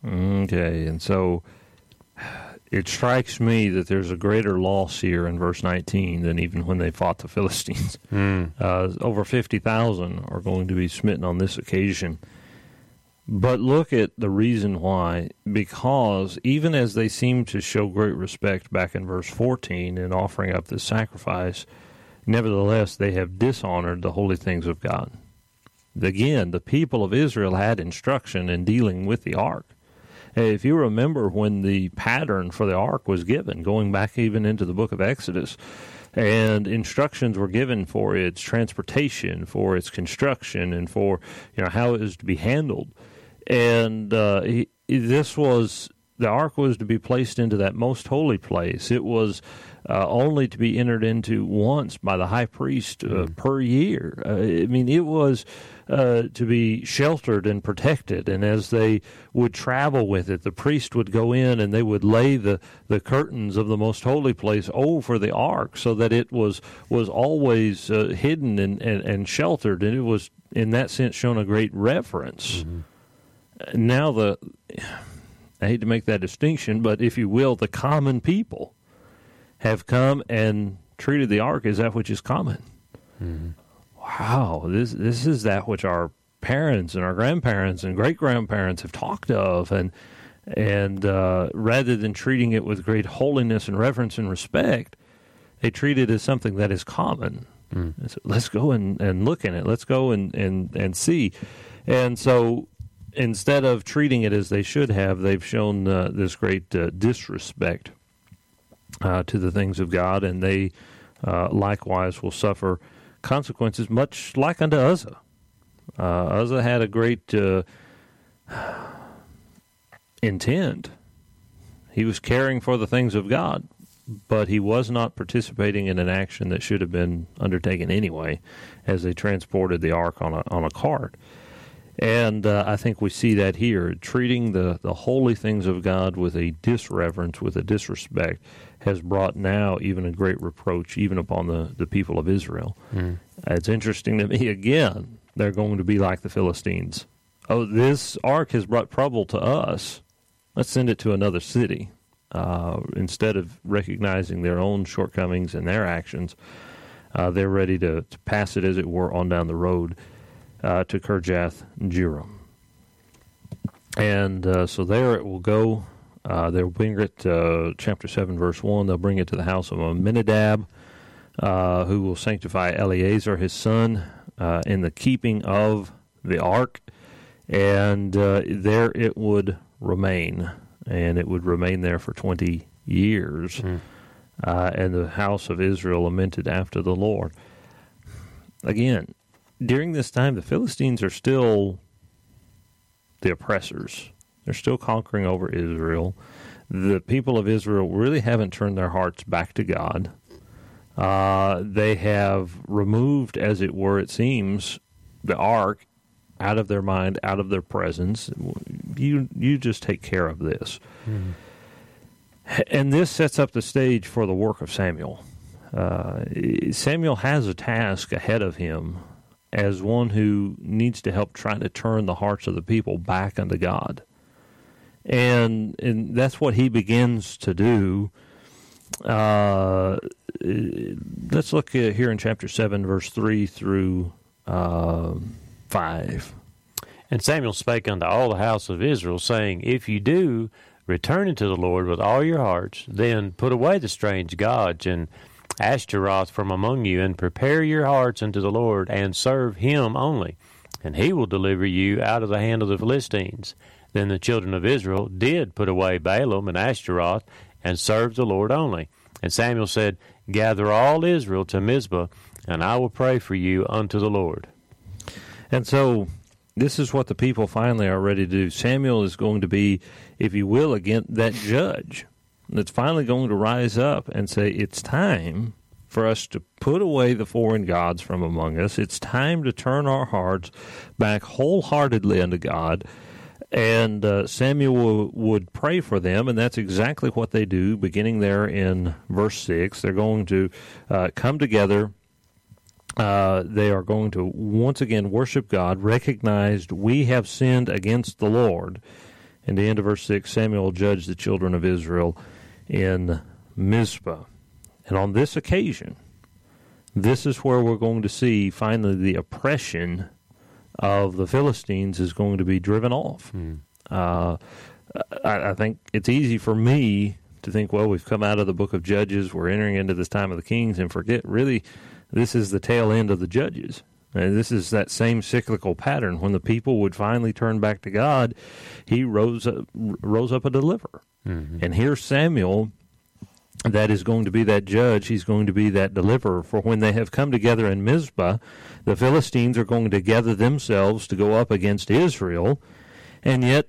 Okay, and so it strikes me that there's a greater loss here in verse nineteen than even when they fought the Philistines. Mm. Uh, over fifty thousand are going to be smitten on this occasion. But look at the reason why, because even as they seem to show great respect back in verse fourteen in offering up this sacrifice, nevertheless they have dishonored the holy things of God. Again, the people of Israel had instruction in dealing with the ark. If you remember when the pattern for the ark was given, going back even into the book of Exodus, and instructions were given for its transportation, for its construction, and for you know how it was to be handled. And uh, he, this was, the ark was to be placed into that most holy place. It was uh, only to be entered into once by the high priest uh, mm. per year. Uh, I mean, it was uh, to be sheltered and protected. And as they would travel with it, the priest would go in and they would lay the, the curtains of the most holy place over the ark so that it was was always uh, hidden and, and, and sheltered. And it was, in that sense, shown a great reverence. Mm-hmm. Now the, I hate to make that distinction, but if you will, the common people have come and treated the ark as that which is common. Mm-hmm. Wow, this this is that which our parents and our grandparents and great-grandparents have talked of, and and uh, rather than treating it with great holiness and reverence and respect, they treat it as something that is common. Mm. So let's go and, and look in it. Let's go and, and, and see. And so instead of treating it as they should have, they've shown uh, this great uh, disrespect uh, to the things of God, and they uh, likewise will suffer consequences, much like unto Uzzah. Uh, Uzzah had a great uh, intent. He was caring for the things of God, but he was not participating in an action that should have been undertaken anyway, as they transported the ark on a on a cart. And uh, I think we see that here. Treating the, the holy things of God with a disreverence, with a disrespect, has brought now even a great reproach even upon the, the people of Israel. Mm. It's interesting to me, again, they're going to be like the Philistines. Oh, this ark has brought trouble to us. Let's send it to another city. Uh, instead of recognizing their own shortcomings and their actions, uh, they're ready to, to pass it, as it were, on down the road uh, to Kirjath Jearim. And uh, so there it will go. Uh, they'll bring it, uh, chapter seven, verse one, they'll bring it to the house of Amminadab, uh, who will sanctify Eleazar, his son, uh, in the keeping of the ark. And uh, there it would remain. And it would remain there for twenty years. Mm. Uh, and the house of Israel lamented after the Lord. Again, during this time, the Philistines are still the oppressors. They're still conquering over Israel. The people of Israel really haven't turned their hearts back to God. Uh, they have removed, as it were, it seems, the ark out of their mind, out of their presence. You you just take care of this. Mm-hmm. And this sets up the stage for the work of Samuel. Uh, Samuel has a task ahead of him as one who needs to help try to turn the hearts of the people back unto God. And, and that's what he begins to do. Uh, let's look at here in chapter seven, verse three through uh, five. And Samuel spake unto all the house of Israel, saying, If you do return unto the Lord with all your hearts, then put away the strange gods and Ashtaroth from among you, and prepare your hearts unto the Lord, and serve him only, and he will deliver you out of the hand of the Philistines. Then the children of Israel did put away Baalim and Ashtaroth, and served the Lord only. And Samuel said, Gather all Israel to Mizpah, and I will pray for you unto the Lord. And so this is what the people finally are ready to do. Samuel is going to be, if you will, again, that judge that's finally going to rise up and say, it's time for us to put away the foreign gods from among us. It's time to turn our hearts back wholeheartedly unto God. And uh, Samuel would pray for them, and that's exactly what they do, beginning there in verse six. They're going to uh, come together. Uh, they are going to once again worship God, recognized we have sinned against the Lord, And the end of verse six, Samuel judged the children of Israel in Mizpah. And on this occasion, this is where we're going to see finally the oppression of the Philistines is going to be driven off. Hmm. Uh, I, I think it's easy for me to think, well, we've come out of the book of Judges, we're entering into this time of the kings, and forget, really, this is the tail end of the Judges. And this is that same cyclical pattern. When the people would finally turn back to God, he rose up, rose up a deliverer. Mm-hmm. And here's Samuel, that is going to be that judge. He's going to be that deliverer. For when they have come together in Mizpah, the Philistines are going to gather themselves to go up against Israel. And yet,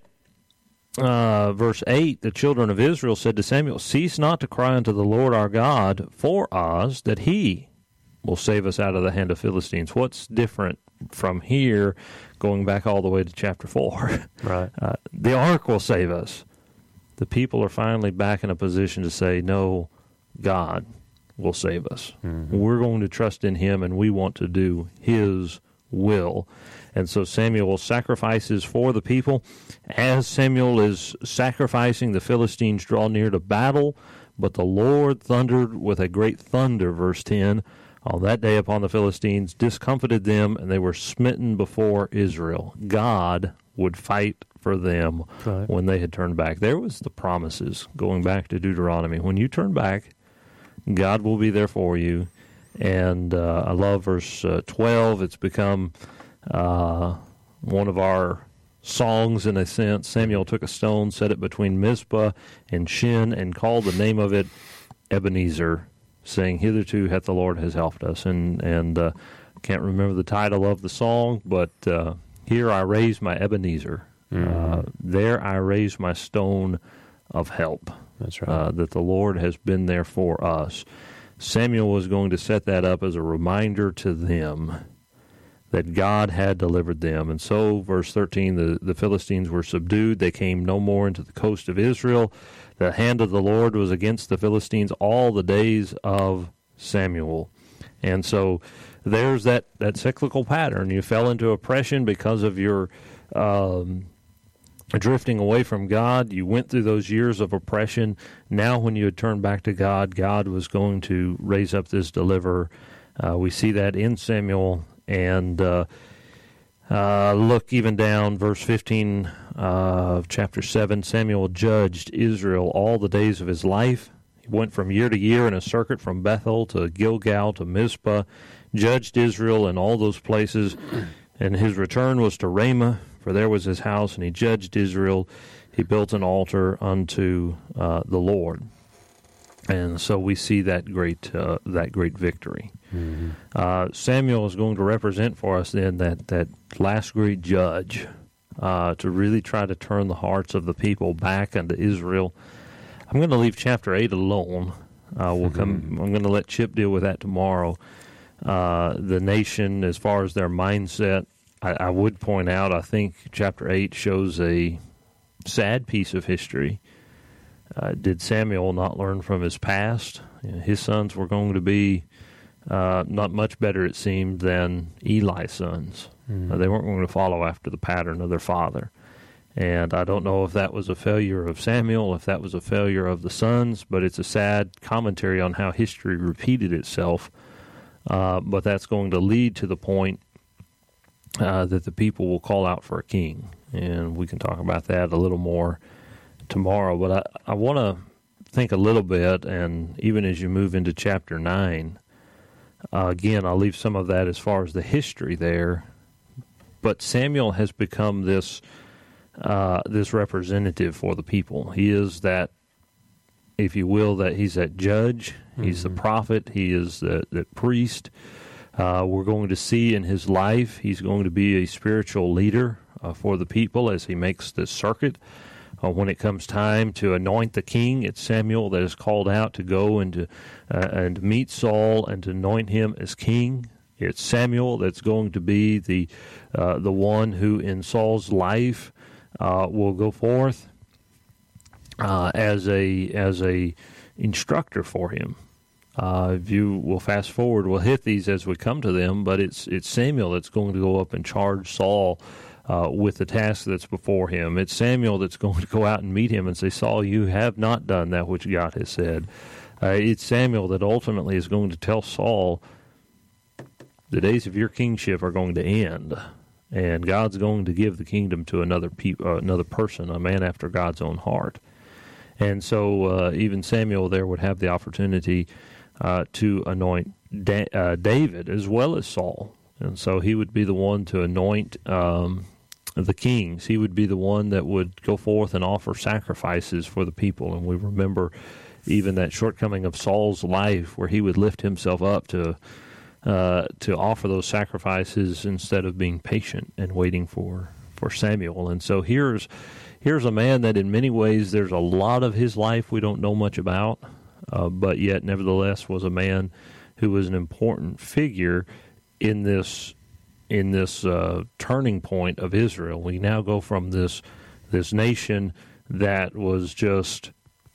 uh, verse eight, the children of Israel said to Samuel, "Cease not to cry unto the Lord our God for us, that he will save us out of the hand of Philistines." What's different from here, going back all the way to chapter four? Right. Uh, the ark will save us. The people are finally back in a position to say, no, God will save us. Mm-hmm. We're going to trust in him, and we want to do his will. And so Samuel sacrifices for the people. As Samuel is sacrificing, the Philistines draw near to battle, but the Lord thundered with a great thunder, verse ten, on that day upon the Philistines, discomfited them, and they were smitten before Israel. God would fight for them right. when they had turned back. There was the promises, going back to Deuteronomy. When you turn back, God will be there for you. And uh, I love verse uh, twelve. It's become uh, one of our songs in a sense. Samuel took a stone, set it between Mizpah and Shin, and called the name of it Ebenezer, saying, "Hitherto hath the Lord has helped us." And and uh, can't remember the title of the song, but uh, here I raise my Ebenezer. Mm-hmm. Uh, there I raise my stone of help. That's right. Uh, that the Lord has been there for us. Samuel was going to set that up as a reminder to them that God had delivered them. And so, verse thirteen, the, the Philistines were subdued. They came no more into the coast of Israel. The hand of the Lord was against the Philistines all the days of Samuel. And so there's that, that cyclical pattern. You fell into oppression because of your um, drifting away from God. You went through those years of oppression. Now when you had turned back to God, God was going to raise up this deliverer. Uh, we see that in Samuel. And uh, uh, look even down, verse fifteen uh, of chapter seven, Samuel judged Israel all the days of his life. He went from year to year in a circuit from Bethel to Gilgal to Mizpah, judged Israel in all those places, and his return was to Ramah, for there was his house, and he judged Israel. He built an altar unto uh, the Lord. And so we see that great uh, that great victory. Mm-hmm. Uh, Samuel is going to represent for us then that, that last great judge uh, to really try to turn the hearts of the people back unto Israel. I'm going to leave chapter eight alone. Uh, we'll mm-hmm. come. I'm going to let Chip deal with that tomorrow. Uh, the nation, as far as their mindset, I, I would point out, I think chapter eight shows a sad piece of history. Uh, did Samuel not learn from his past? You know, his sons were going to be uh, not much better, it seemed, than Eli's sons. Mm-hmm. Uh, they weren't going to follow after the pattern of their father. And I don't know if that was a failure of Samuel, if that was a failure of the sons, but it's a sad commentary on how history repeated itself. Uh, but that's going to lead to the point uh, that the people will call out for a king. And we can talk about that a little more tomorrow. But I, I want to think a little bit, and even as you move into chapter nine, uh, again, I'll leave some of that as far as the history there. But Samuel has become this uh, this representative for the people. He is that, if you will, that he's that judge. Mm-hmm. He's the prophet. He is the, the priest. Uh, we're going to see in his life, he's going to be a spiritual leader uh, for the people as he makes this circuit. Uh, when it comes time to anoint the king, it's Samuel that is called out to go and to uh, and meet Saul and to anoint him as king. It's Samuel that's going to be the uh, the one who in Saul's life uh, will go forth uh, as a as a instructor for him. Uh, if you will fast forward, we'll hit these as we come to them, but it's it's Samuel that's going to go up and charge Saul uh, with the task that's before him. It's Samuel that's going to go out and meet him and say, Saul, you have not done that which God has said. Uh, it's Samuel that ultimately is going to tell Saul, the days of your kingship are going to end, and God's going to give the kingdom to another pe- uh, another person, a man after God's own heart. And so uh, even Samuel there would have the opportunity uh, to anoint da- uh, David as well as Saul. And so he would be the one to anoint um, the kings. He would be the one that would go forth and offer sacrifices for the people. And we remember even that shortcoming of Saul's life where he would lift himself up to uh, to offer those sacrifices instead of being patient and waiting for, for Samuel. And so here's here's a man that in many ways there's a lot of his life we don't know much about, uh, but yet nevertheless was a man who was an important figure in this in this uh, turning point of Israel. We now go from this this nation that was just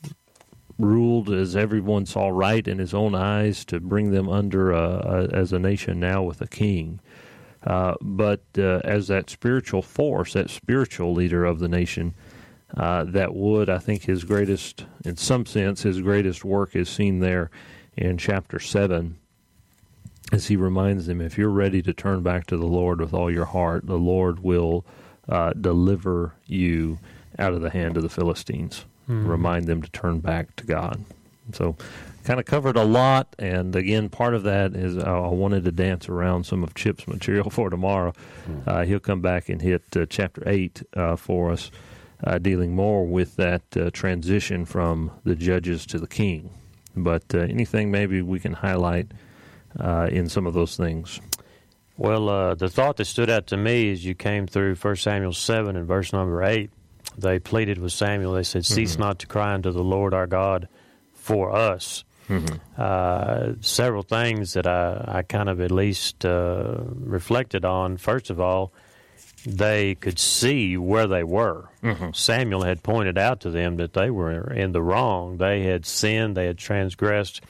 ruled as everyone saw right in his own eyes to bring them under a, a, as a nation now with a king. Uh, but uh, as that spiritual force, that spiritual leader of the nation, uh, that would, I think, his greatest, in some sense, his greatest work is seen there in chapter seven, as he reminds them, if you're ready to turn back to the Lord with all your heart, the Lord will uh, deliver you out of the hand of the Philistines. Mm-hmm. Remind them to turn back to God. So kind of covered a lot, and again, part of that is I wanted to dance around some of Chip's material for tomorrow. Mm-hmm. Uh, he'll come back and hit uh, chapter eight uh, for us, uh, dealing more with that uh, transition from the judges to the king. But uh, anything maybe we can highlight Uh, in some of those things? Well, uh, the thought that stood out to me as you came through First Samuel seven and verse number eight, they pleaded with Samuel. They said, cease mm-hmm. not to cry unto the Lord our God for us. Mm-hmm. Uh, several things that I, I kind of at least uh, reflected on. First of all, they could see where they were. Mm-hmm. Samuel had pointed out to them that they were in the wrong. They had sinned. They had transgressed.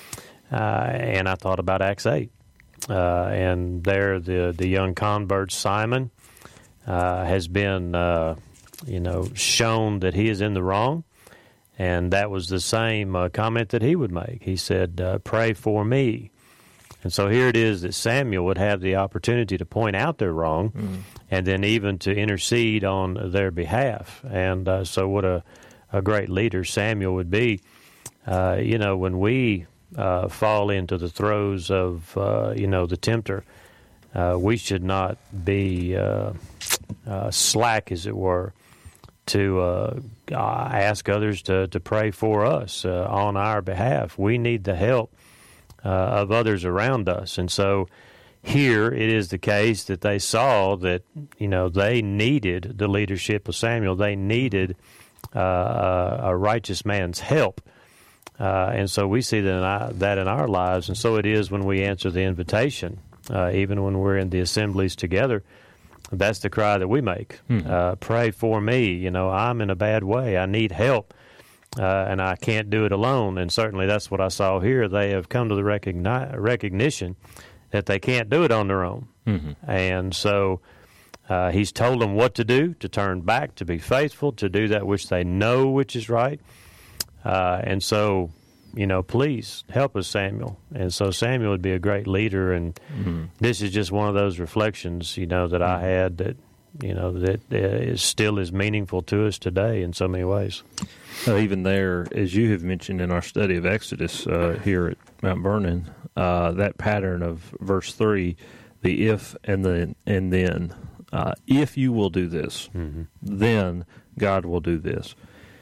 Uh, and I thought about Acts eight. Uh, and there the, the young convert Simon uh, has been, uh, you know, shown that he is in the wrong. And that was the same uh, comment that he would make. He said, uh, pray for me. And so here it is that Samuel would have the opportunity to point out their wrong mm. and then even to intercede on their behalf. And uh, so what a, a great leader Samuel would be. Uh, you know, when we Uh, fall into the throes of, uh, you know, the tempter, uh, we should not be uh, uh, slack, as it were, to uh, ask others to, to pray for us uh, on our behalf. We need the help uh, of others around us. And so here it is the case that they saw that, you know, they needed the leadership of Samuel. They needed uh, a righteous man's help. Uh, and so we see that in, our, that in our lives, and so it is when we answer the invitation, uh, even when we're in the assemblies together. That's the cry that we make. Hmm. Uh, pray for me. You know, I'm in a bad way. I need help, uh, and I can't do it alone. And certainly that's what I saw here. They have come to the recogni- recognition that they can't do it on their own. Mm-hmm. And so uh, he's told them what to do, to turn back, to be faithful, to do that which they know which is right. Uh, and so, you know, please help us, Samuel. And so Samuel would be a great leader, and mm-hmm. this is just one of those reflections, you know, that I had that, you know, that uh, is still is meaningful to us today in so many ways. Uh, even there, as you have mentioned in our study of Exodus uh, here at Mount Vernon, uh, that pattern of verse three, the if and the and then, uh, if you will do this, mm-hmm. then God will do this.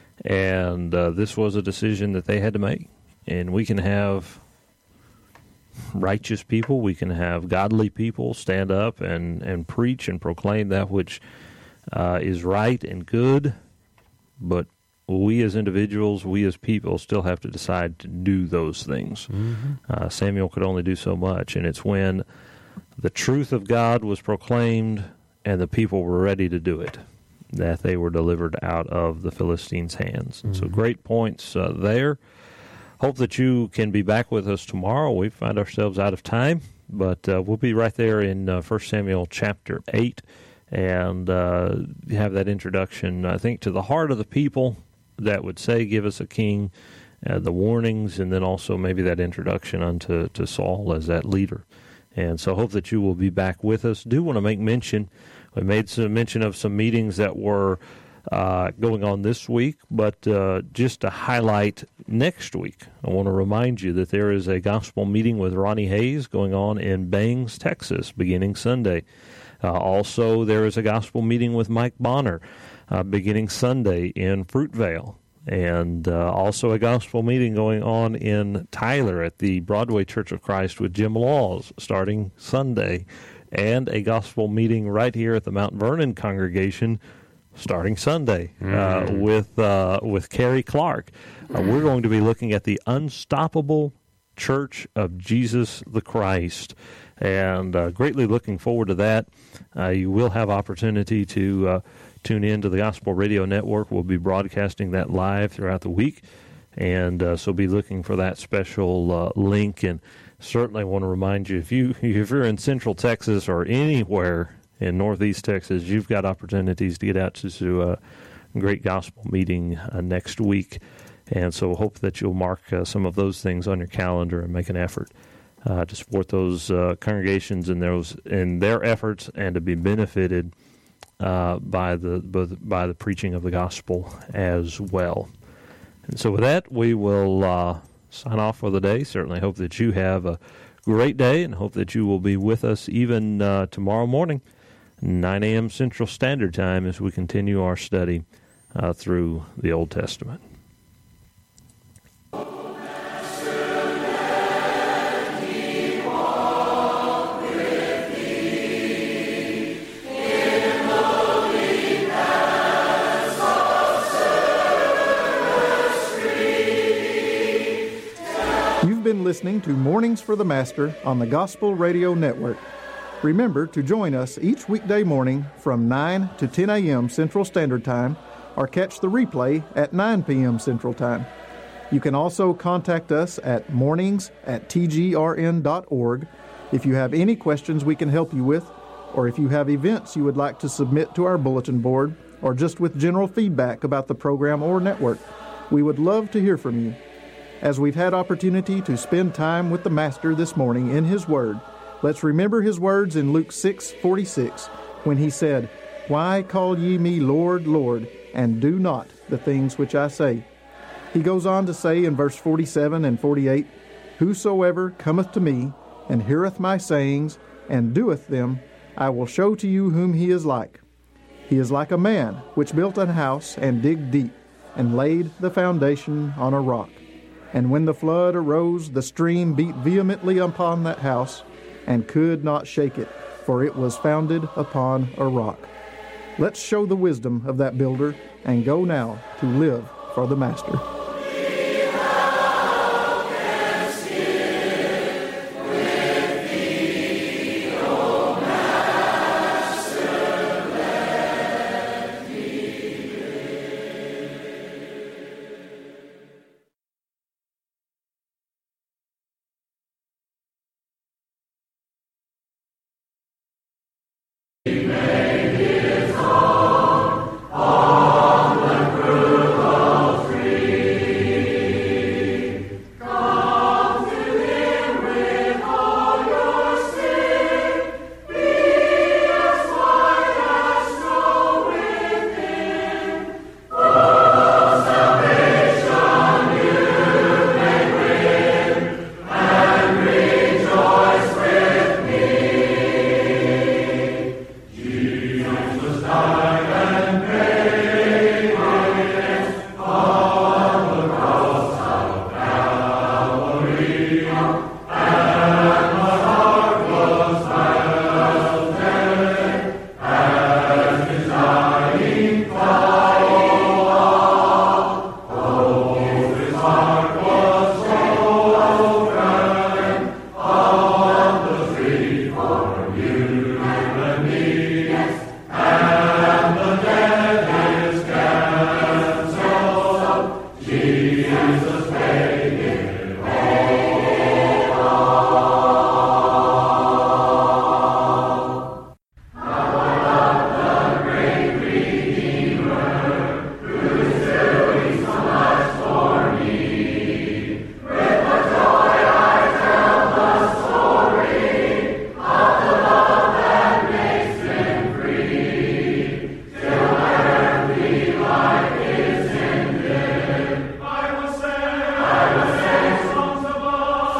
And uh, this was a decision that they had to make. And we can have righteous people, we can have godly people stand up and, and preach and proclaim that which uh, is right and good, but we as individuals, we as people still have to decide to do those things. Mm-hmm. Uh, Samuel could only do so much, and it's when the truth of God was proclaimed and the people were ready to do it that they were delivered out of the Philistines' hands. Mm-hmm. So great points uh, there. Hope that you can be back with us tomorrow. We find ourselves out of time, but uh, we'll be right there in uh, First Samuel chapter eight and uh, have that introduction, I think, to the heart of the people that would say, give us a king, uh, the warnings, and then also maybe that introduction unto to Saul as that leader. And so I hope that you will be back with us. Do want to make mention, we made some mention of some meetings that were uh, going on this week, but uh, just to highlight next week, I want to remind you that there is a gospel meeting with Ronnie Hayes going on in Bangs, Texas, beginning Sunday. Uh, also, there is a gospel meeting with Mike Bonner uh, beginning Sunday in Fruitvale. And uh, also a gospel meeting going on in Tyler at the Broadway Church of Christ with Jim Laws starting Sunday. And a gospel meeting right here at the Mount Vernon congregation starting Sunday uh, mm. with uh, with Carrie Clark. Uh, we're going to be looking at the Unstoppable Church of Jesus the Christ. And uh, greatly looking forward to that. Uh, you will have opportunity to uh, tune in to the Gospel Radio Network. We'll be broadcasting that live throughout the week, and uh, so be looking for that special uh, link. And certainly want to remind you, if you if you're in Central Texas or anywhere in Northeast Texas, you've got opportunities to get out to, to a great gospel meeting uh, next week. And so hope that you'll mark uh, some of those things on your calendar and make an effort Uh, to support those uh, congregations in those in their efforts and to be benefited uh, by the by the preaching of the gospel as well. And so with that, we will uh, sign off for the day. Certainly hope that you have a great day and hope that you will be with us even uh, tomorrow morning, nine a.m. Central Standard Time, as we continue our study uh, through the Old Testament. Been listening to Mornings for the Master on the Gospel Radio Network. Remember to join us each weekday morning from nine to ten a.m. Central Standard Time, or catch the replay at nine p.m. Central Time. You can also contact us at mornings at t g r n dot org if you have any questions we can help you with, or if you have events you would like to submit to our bulletin board, or just with general feedback about the program or network. We would love to hear from you. As we've had opportunity to spend time with the Master this morning in His Word, let's remember His words in Luke six forty-six, when He said, "Why call ye me Lord, Lord, and do not the things which I say?" He goes on to say in verse forty-seven and forty-eight, "Whosoever cometh to me, and heareth my sayings, and doeth them, I will show to you whom he is like. He is like a man which built an house, and digged deep, and laid the foundation on a rock. And when the flood arose, the stream beat vehemently upon that house, and could not shake it, for it was founded upon a rock." Let's show the wisdom of that builder, and go now to live for the Master.